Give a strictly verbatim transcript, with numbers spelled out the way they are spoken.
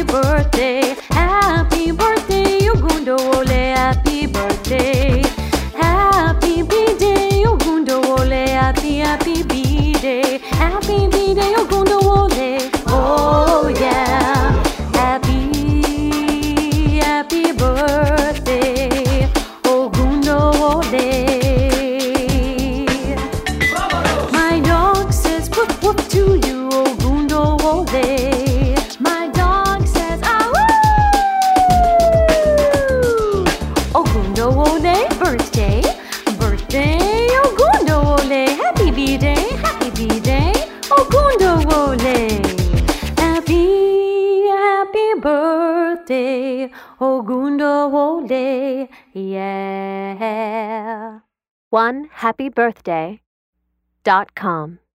birthday, happy birthday, Ugundo Ole, happy birthday. Happy B-Day, Ugundo Ole, happy, happy B-Day. Happy B-Day, Ugundo Ole, oh yeah. Happy, happy birthday, Ugundo Ole. My dog says whoop whoop to you, Ugundo Ole. My dog says ah woo. Ugundo Ole, birthday, birthday, Ugundo Ole. Happy B-Day, happy B-Day, Ugundo Ole. Happy, happy birthday, Ugundo Ole, yeah. one happy birthday dot com